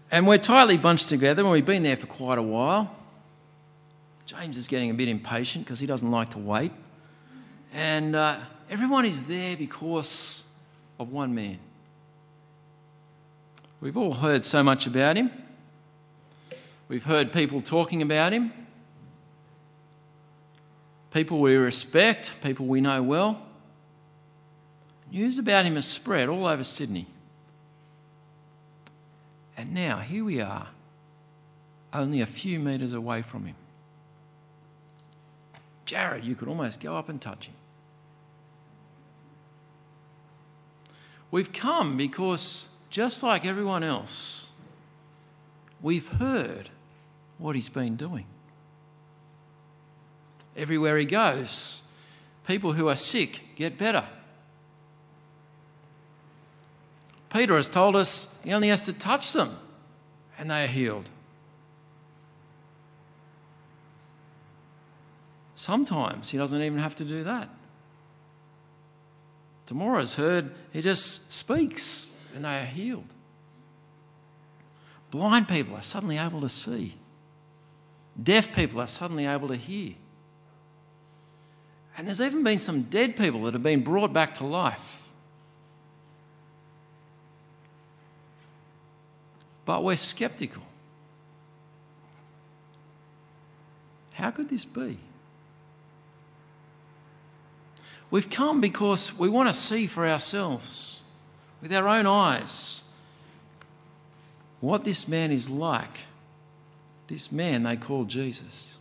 And we're tightly bunched together, and we've been there for quite a while. James is getting a bit impatient because he doesn't like to wait. And everyone is there because of one man. We've all heard so much about him. We've heard people talking about him. People we respect, people we know well. News about him has spread all over Sydney. And now, here we are, only a few metres away from him. Jared, you could almost go up and touch him. We've come because, just like everyone else, we've heard what he's been doing. Everywhere he goes, people who are sick get better. Peter has told us he only has to touch them and they are healed. Sometimes he doesn't even have to do that. Tomorrow's heard he just speaks and they are healed. Blind people are suddenly able to see. Deaf people are suddenly able to hear. And there's even been some dead people that have been brought back to life. But we're sceptical. How could this be? We've come because we want to see for ourselves, with our own eyes, what this man is like. This man they call Jesus.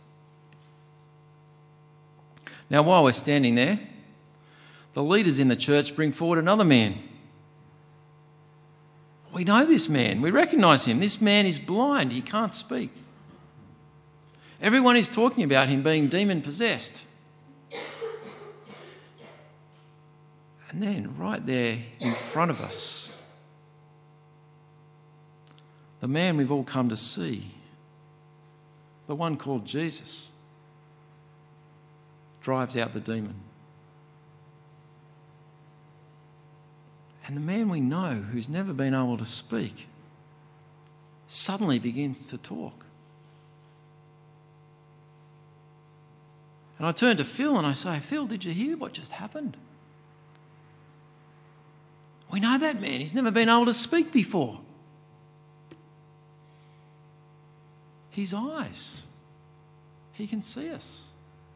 Now, while we're standing there, the leaders in the church bring forward another man. We know this man. We recognise him. This man is blind. He can't speak. Everyone is talking about him being demon-possessed. And then, right there in front of us, the man we've all come to see, the one called Jesus, drives out the demon. And the man we know, who's never been able to speak, suddenly begins to talk. And I turn to Phil and I say, Phil, did you hear what just happened? We know that man. He's never been able to speak before. His eyes, he can see us.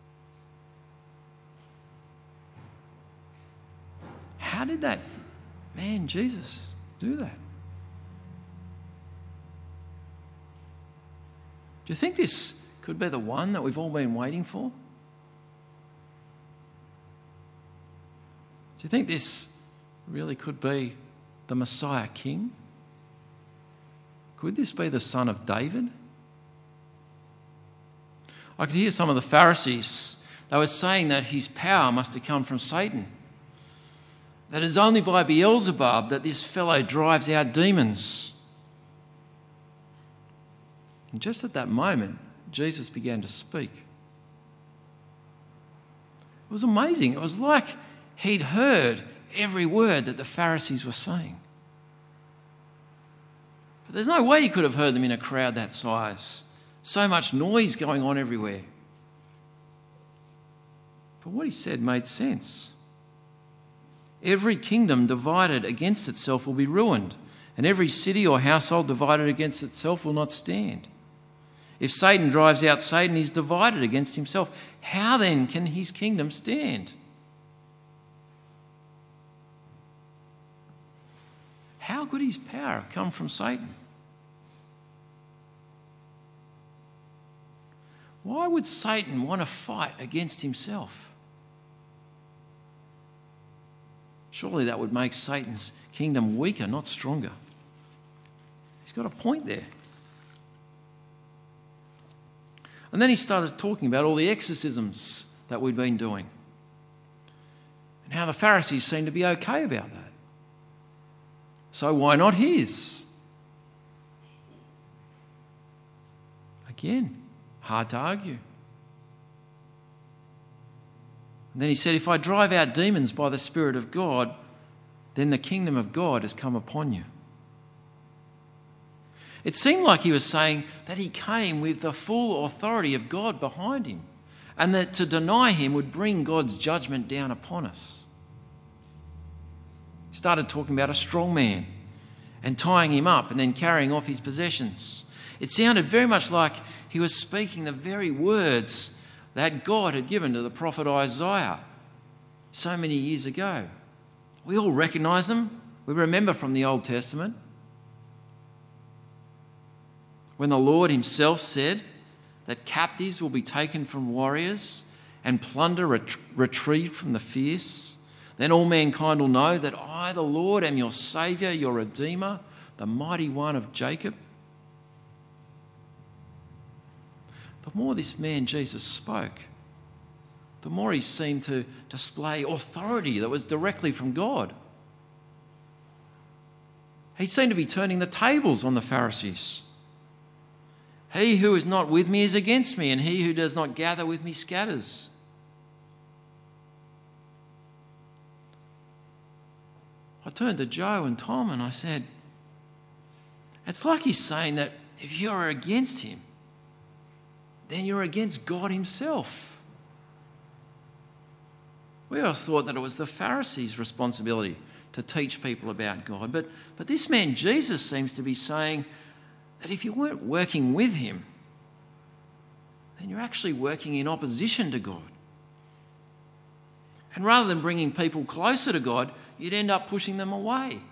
How did that man, Jesus, do that? Do you think this could be the one that we've all been waiting for? Do you think this really could be the Messiah King? Could this be the son of David? I could hear some of the Pharisees, they were saying that his power must have come from Satan. That it's only by Beelzebub that this fellow drives out demons. And just at that moment, Jesus began to speak. It was amazing. It was like he'd heard every word that the Pharisees were saying. But there's no way he could have heard them in a crowd that size. So much noise going on everywhere. But what he said made sense. Every kingdom divided against itself will be ruined, and every city or household divided against itself will not stand. If Satan drives out Satan, he's divided against himself. How then can his kingdom stand? How could his power have come from Satan? Why would Satan want to fight against himself? Surely that would make Satan's kingdom weaker, not stronger. He's got a point there. And then he started talking about all the exorcisms that we'd been doing and how the Pharisees seemed to be okay about that. So why not his? Again, hard to argue. And then he said, if I drive out demons by the Spirit of God, then the kingdom of God has come upon you. It seemed like he was saying that he came with the full authority of God behind him, and that to deny him would bring God's judgment down upon us. He started talking about a strong man and tying him up and then carrying off his possessions. It sounded very much like he was speaking the very words that God had given to the prophet Isaiah so many years ago. We all recognise them. We remember from the Old Testament when the Lord himself said that captives will be taken from warriors and plunder retrieved from the fierce. Then all mankind will know that I, the Lord, am your Saviour, your Redeemer, the mighty one of Jacob. The more this man Jesus spoke, the more he seemed to display authority that was directly from God. He seemed to be turning the tables on the Pharisees. He who is not with me is against me, and he who does not gather with me scatters. I turned to Joe and Tom and I said, it's like he's saying that if you're against him, then you're against God himself. We always thought that it was the Pharisees' responsibility to teach people about God. But this man Jesus seems to be saying that if you weren't working with him, then you're actually working in opposition to God. And rather than bringing people closer to God, you'd end up pushing them away.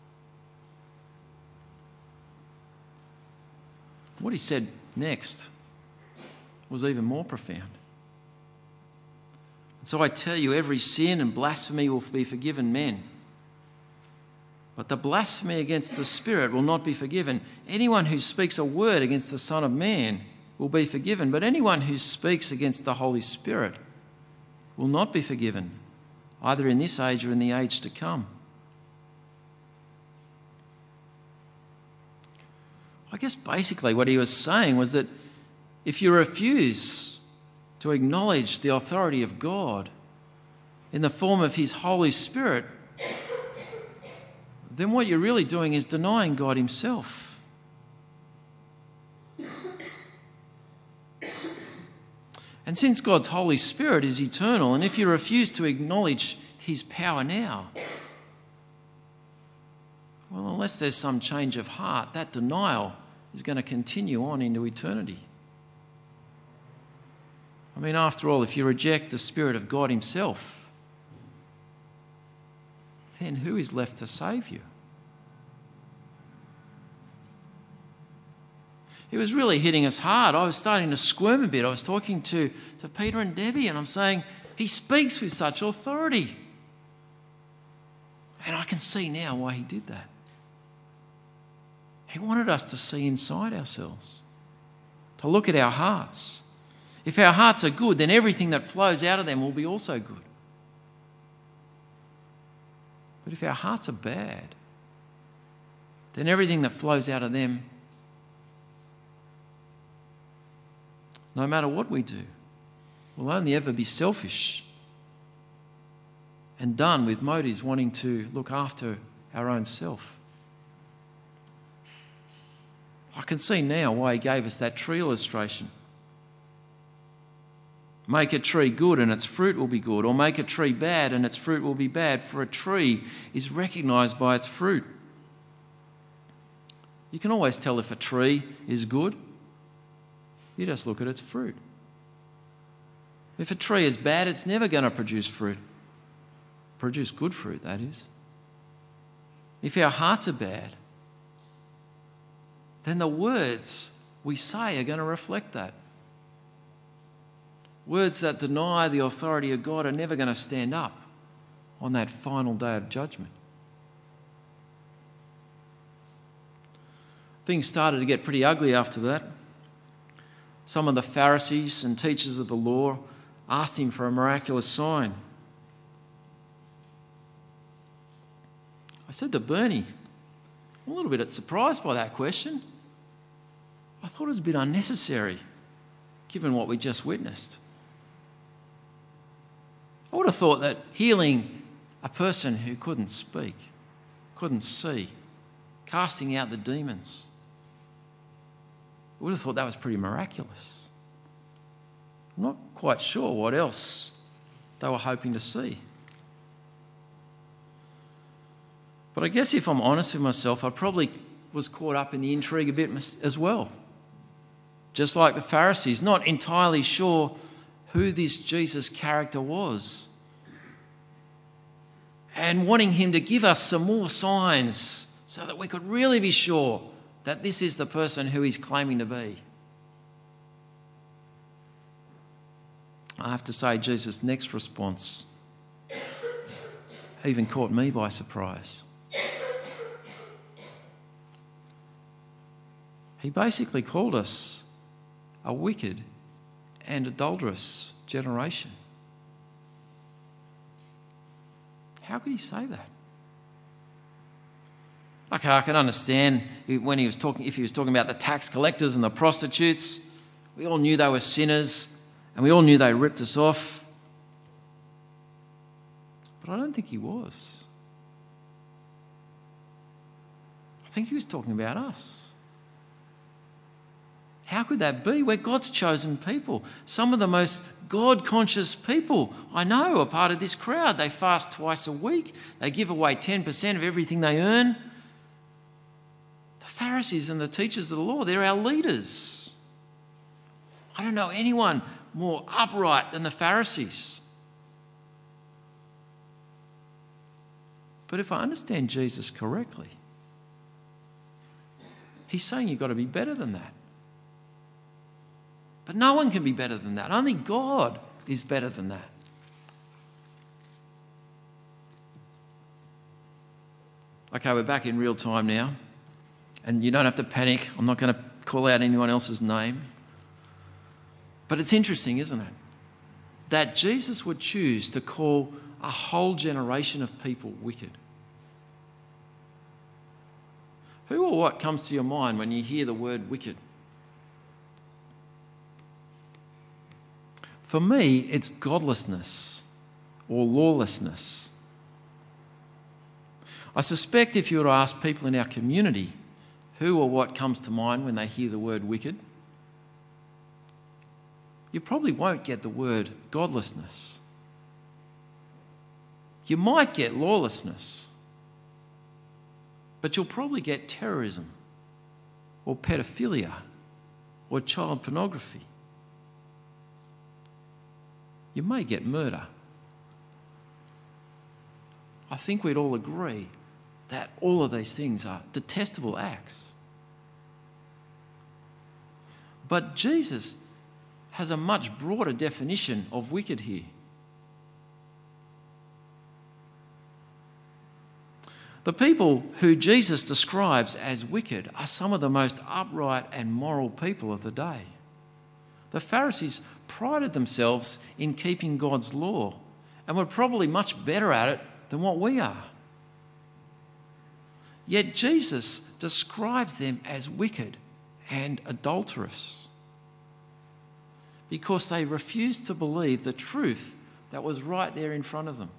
What he said next was even more profound. And so I tell you, every sin and blasphemy will be forgiven men, but the blasphemy against the Spirit will not be forgiven. Anyone who speaks a word against the Son of Man will be forgiven, but anyone who speaks against the Holy Spirit will not be forgiven, either in this age or in the age to come. I guess basically what he was saying was that if you refuse to acknowledge the authority of God in the form of his Holy Spirit, then what you're really doing is denying God himself. And since God's Holy Spirit is eternal, and if you refuse to acknowledge his power now, well, unless there's some change of heart, that denial is going to continue on into eternity. I mean, after all, if you reject the Spirit of God himself, then who is left to save you? It was really hitting us hard. I was starting to squirm a bit. I was talking to Peter and Debbie, and I'm saying, he speaks with such authority. And I can see now why he did that. He wanted us to see inside ourselves, to look at our hearts. If our hearts are good, then everything that flows out of them will be also good. But if our hearts are bad, then everything that flows out of them, no matter what we do, will only ever be selfish and done with motives wanting to look after our own self. I can see now why he gave us that tree illustration. Make a tree good and its fruit will be good, or make a tree bad and its fruit will be bad, for a tree is recognised by its fruit. You can always tell if a tree is good. You just look at its fruit. If a tree is bad, it's never going to produce fruit. Produce good fruit, that is. If our hearts are bad, then the words we say are going to reflect that. Words that deny the authority of God are never going to stand up on that final day of judgment. Things started to get pretty ugly after that. Some of the Pharisees and teachers of the law asked him for a miraculous sign. I said to Bernie, I'm a little bit surprised by that question. I thought it was a bit unnecessary, given what we just witnessed. I would have thought that healing a person who couldn't speak, couldn't see, casting out the demons, I would have thought that was pretty miraculous. I'm not quite sure what else they were hoping to see. But I guess if I'm honest with myself, I probably was caught up in the intrigue a bit as well. Just like the Pharisees, not entirely sure who this Jesus character was, and wanting him to give us some more signs so that we could really be sure that this is the person who he's claiming to be. I have to say, Jesus' next response even caught me by surprise. He basically called us a wicked and adulterous generation. How could he say that? Okay, I can understand when he was talking, if he was talking about the tax collectors and the prostitutes. We all knew they were sinners and we all knew they ripped us off. But I don't think he was. I think he was talking about us. How could that be? We're God's chosen people. Some of the most God-conscious people I know are part of this crowd. They fast twice a week. They give away 10% of everything they earn. The Pharisees and the teachers of the law, they're our leaders. I don't know anyone more upright than the Pharisees. But if I understand Jesus correctly, he's saying you've got to be better than that. But no one can be better than that. Only God is better than that. Okay, we're back in real time now. And you don't have to panic. I'm not going to call out anyone else's name. But it's interesting, isn't it? That Jesus would choose to call a whole generation of people wicked. Who or what comes to your mind when you hear the word wicked? For me, it's godlessness or lawlessness. I suspect if you were to ask people in our community who or what comes to mind when they hear the word wicked, you probably won't get the word godlessness. You might get lawlessness, but you'll probably get terrorism or pedophilia or child pornography. You may get murder. I think we'd all agree that all of these things are detestable acts. But Jesus has a much broader definition of wicked here. The people who Jesus describes as wicked are some of the most upright and moral people of the day. The Pharisees prided themselves in keeping God's law and were probably much better at it than what we are. Yet Jesus describes them as wicked and adulterous because they refused to believe the truth that was right there in front of them.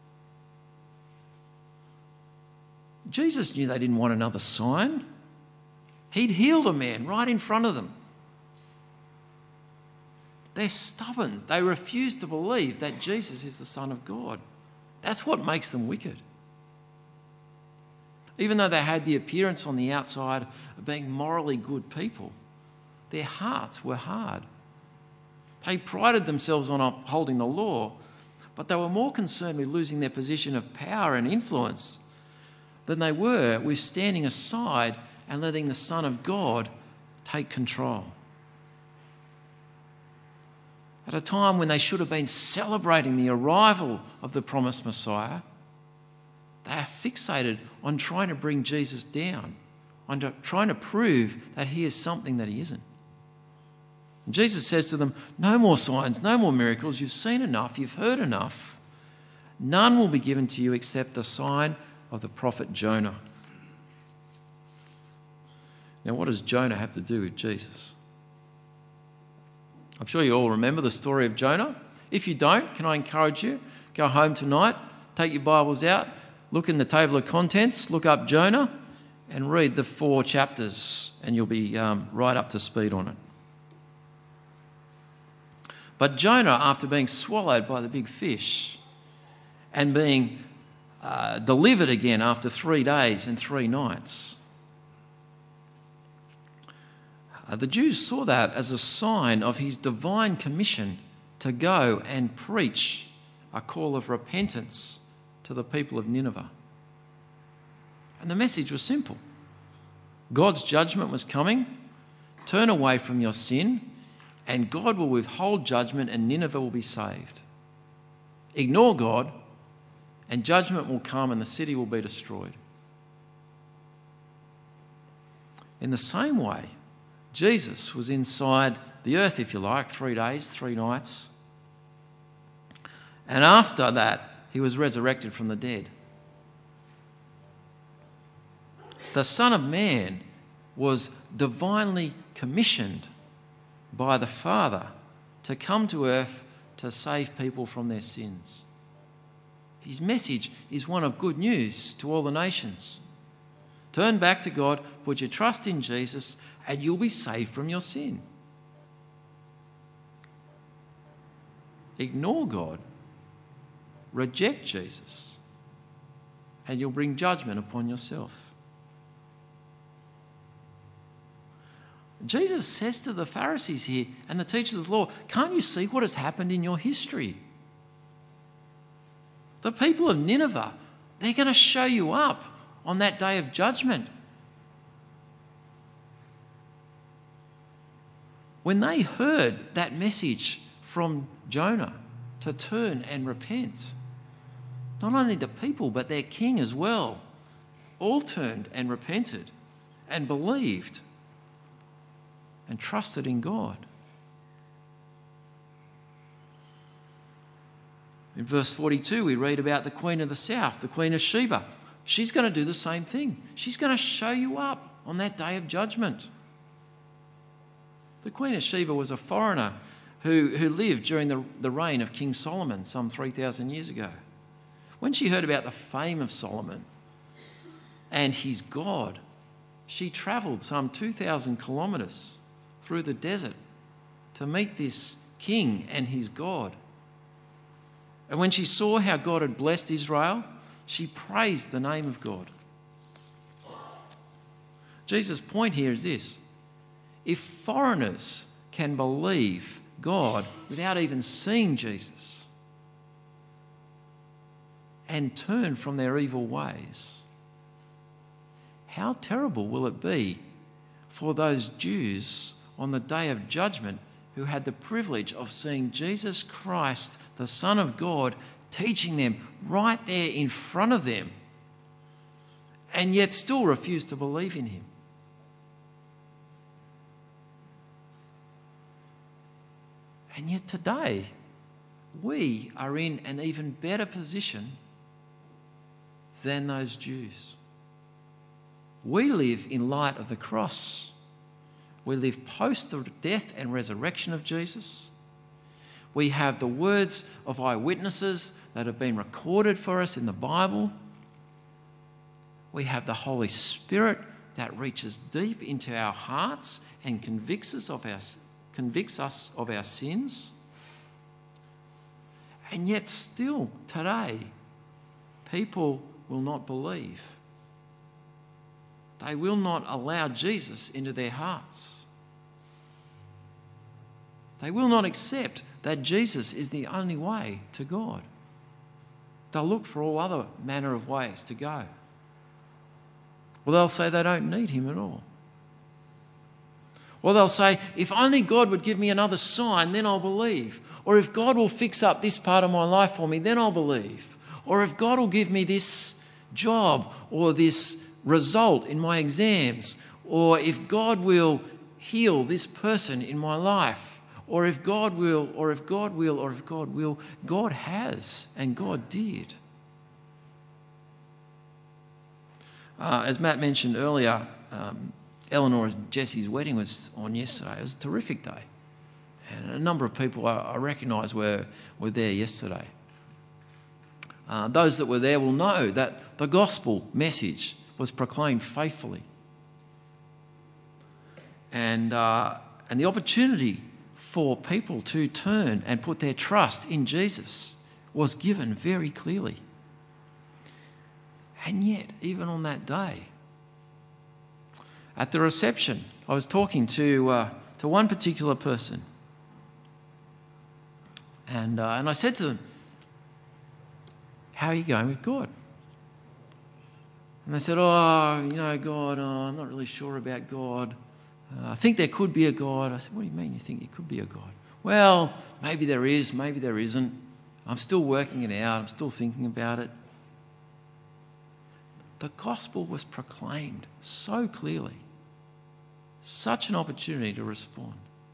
Jesus knew they didn't want another sign. He'd healed a man right in front of them. They're stubborn. They refuse to believe that Jesus is the Son of God. That's what makes them wicked. Even though they had the appearance on the outside of being morally good people, their hearts were hard. They prided themselves on upholding the law, but they were more concerned with losing their position of power and influence than they were with standing aside and letting the Son of God take control. At a time when they should have been celebrating the arrival of the promised Messiah, they are fixated on trying to bring Jesus down, on trying to prove that he is something that he isn't. And Jesus says to them, no more signs, no more miracles. You've seen enough, you've heard enough. None will be given to you except the sign of the prophet Jonah. Now, what does Jonah have to do with Jesus? I'm sure you all remember the story of Jonah. If you don't, can I encourage you, go home tonight, take your Bibles out, look in the table of contents, look up Jonah, and read the 4 chapters and you'll be right up to speed on it. But Jonah, after being swallowed by the big fish and being delivered again after 3 days and 3 nights, the Jews saw that as a sign of his divine commission to go and preach a call of repentance to the people of Nineveh. And the message was simple. God's judgment was coming. Turn away from your sin, and God will withhold judgment, and Nineveh will be saved. Ignore God, and judgment will come, and the city will be destroyed. In the same way, Jesus was inside the earth, if you like, 3 days, 3 nights. And after that, he was resurrected from the dead. The Son of Man was divinely commissioned by the Father to come to earth to save people from their sins. His message is one of good news to all the nations. Turn back to God, put your trust in Jesus, and you'll be saved from your sin. Ignore God, reject Jesus, and you'll bring judgment upon yourself. Jesus says to the Pharisees here and the teachers of the law, can't you see what has happened in your history? The people of Nineveh, they're going to show you up on that day of judgment. When they heard that message from Jonah to turn and repent, not only the people but their king as well, all turned and repented and believed and trusted in God. In verse 42, we read about the Queen of the South, the Queen of Sheba. She's going to do the same thing. She's going to show you up on that day of judgment. The Queen of Sheba was a foreigner who lived during the reign of King Solomon some 3,000 years ago. When she heard about the fame of Solomon and his God, she travelled some 2,000 kilometres through the desert to meet this king and his God. And when she saw how God had blessed Israel, she praised the name of God. Jesus' point here is this: if foreigners can believe God without even seeing Jesus and turn from their evil ways, how terrible will it be for those Jews on the day of judgment who had the privilege of seeing Jesus Christ, the Son of God, teaching them right there in front of them, and yet still refuse to believe in him? And yet today, we are in an even better position than those Jews. We live in light of the cross. We live post the death and resurrection of Jesus. We have the words of eyewitnesses that have been recorded for us in the Bible. We have the Holy Spirit that reaches deep into our hearts and convicts us of our sins. And yet still today, people will not believe. They will not allow Jesus into their hearts. They will not accept that Jesus is the only way to God. They'll look for all other manner of ways to go. Or they'll say they don't need him at all. Or they'll say, if only God would give me another sign, then I'll believe. Or if God will fix up this part of my life for me, then I'll believe. Or if God will give me this job or this result in my exams, or if God will heal this person in my life, or if God will, or if God will, or if God will. God has, and God did. As Matt mentioned earlier, Eleanor and Jesse's wedding was on yesterday. It was a terrific day. And a number of people I recognise were there yesterday. Those that were there will know that the gospel message was proclaimed faithfully. And the opportunity for people to turn and put their trust in Jesus was given very clearly. And yet, even on that day, at the reception, I was talking to one particular person. And I said to them, "How are you going with God?" And they said, God, I'm not really sure about God. I think there could be a God. I said, "What do you mean you think there could be a God?" "Well, maybe there is, maybe there isn't. I'm still working it out. I'm still thinking about it." The gospel was proclaimed so clearly. Such an opportunity to respond.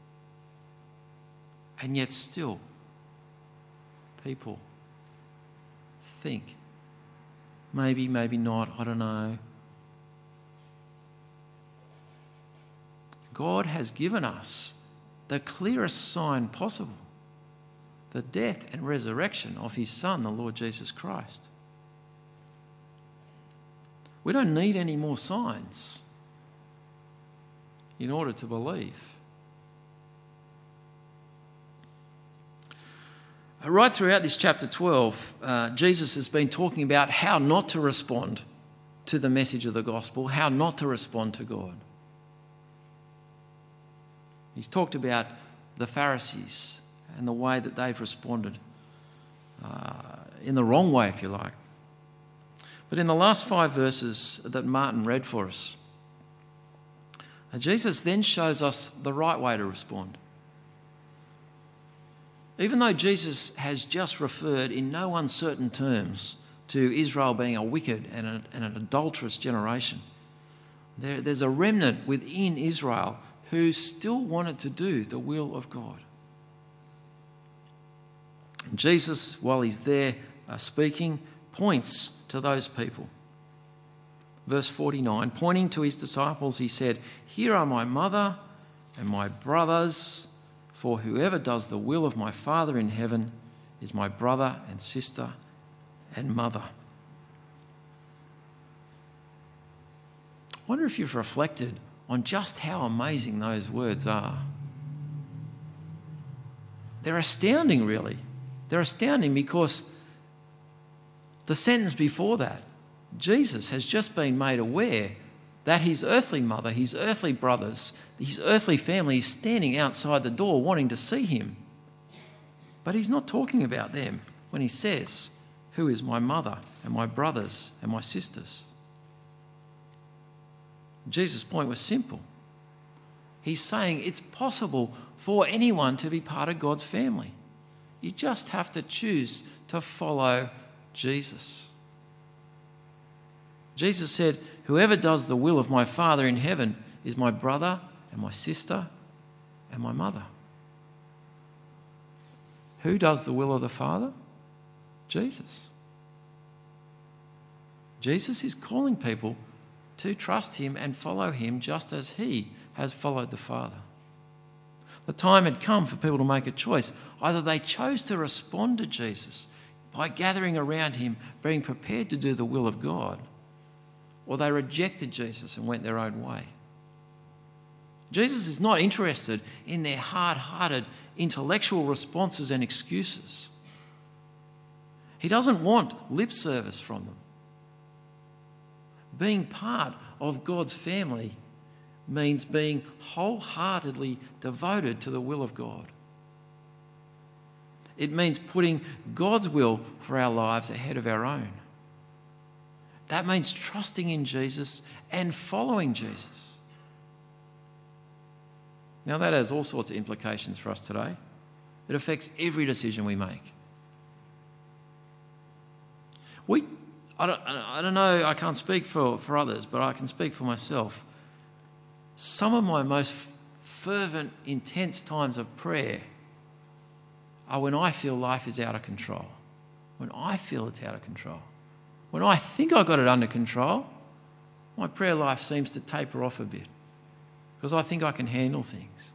And yet still, people think, maybe, maybe not, I don't know. God has given us the clearest sign possible, the death and resurrection of his Son, the Lord Jesus Christ. We don't need any more signs in order to believe. Right throughout this chapter 12, Jesus has been talking about how not to respond to the message of the gospel, how not to respond to God. He's talked about the Pharisees and the way that they've responded in the wrong way, if you like. But in the last 5 verses that Martin read for us, Jesus then shows us the right way to respond. Even though Jesus has just referred in no uncertain terms to Israel being a wicked and an adulterous generation, there's a remnant within Israel who still wanted to do the will of God. And Jesus, while he's there speaking, points to those people. Verse 49, pointing to his disciples, he said, "Here are my mother and my brothers, for whoever does the will of my Father in heaven is my brother and sister and mother." I wonder if you've reflected on just how amazing those words are. They're astounding, really. They're astounding because the sentence before that, Jesus has just been made aware that his earthly mother, his earthly brothers, his earthly family is standing outside the door wanting to see him. But he's not talking about them when he says, "Who is my mother and my brothers and my sisters?" Jesus' point was simple. He's saying it's possible for anyone to be part of God's family. You just have to choose to follow Jesus. Jesus said, "Whoever does the will of my Father in heaven is my brother and my sister and my mother." Who does the will of the Father? Jesus. Jesus is calling people to trust him and follow him just as he has followed the Father. The time had come for people to make a choice. Either they chose to respond to Jesus by gathering around him, being prepared to do the will of God, or they rejected Jesus and went their own way. Jesus is not interested in their hard-hearted intellectual responses and excuses. He doesn't want lip service from them. Being part of God's family means being wholeheartedly devoted to the will of God. It means putting God's will for our lives ahead of our own. That means trusting in Jesus and following Jesus. Now that has all sorts of implications for us today. It affects every decision we make. I don't know, I can't speak for others, but I can speak for myself. Some of my most fervent, intense times of prayer are when I feel life is out of control. When I feel it's out of control. When I think I've got it under control, my prayer life seems to taper off a bit because I think I can handle things.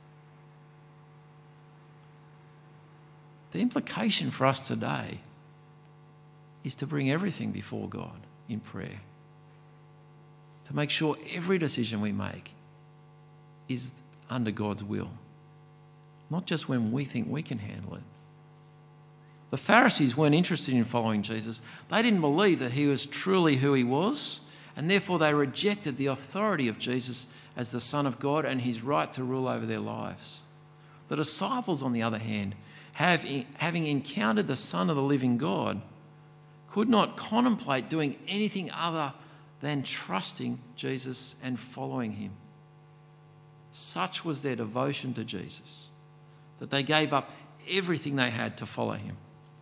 The implication for us today is to bring everything before God in prayer. to make sure every decision we make is under God's will, not just when we think we can handle it. The Pharisees weren't interested in following Jesus. They didn't believe that he was truly who he was, and therefore they rejected the authority of Jesus as the Son of God and his right to rule over their lives. The disciples, on the other hand, having encountered the Son of the living God, could not contemplate doing anything other than trusting Jesus and following him. Such was their devotion to Jesus that they gave up everything they had to follow him.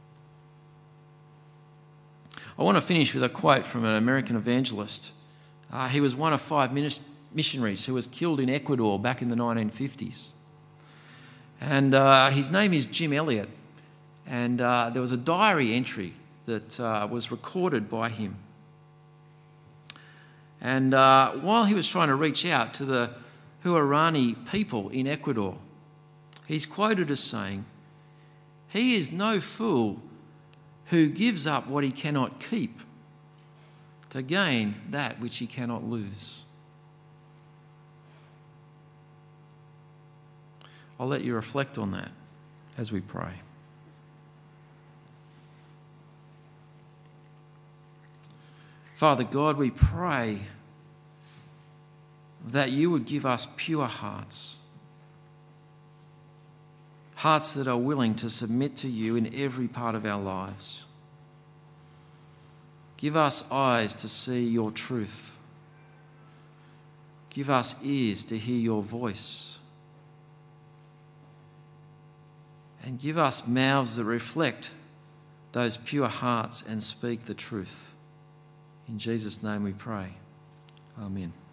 I want to finish with a quote from an American evangelist. He was one of 5 missionaries who was killed in Ecuador back in the 1950s. And his name is Jim Elliot. And there was a diary entry that was recorded by him. And while he was trying to reach out to the Huaorani people in Ecuador, he's quoted as saying, "He is no fool who gives up what he cannot keep to gain that which he cannot lose." I'll let you reflect on that as we pray. Father God, we pray that you would give us pure hearts, hearts that are willing to submit to you in every part of our lives. Give us eyes to see your truth. Give us ears to hear your voice. And give us mouths that reflect those pure hearts and speak the truth. In Jesus' name we pray. Amen.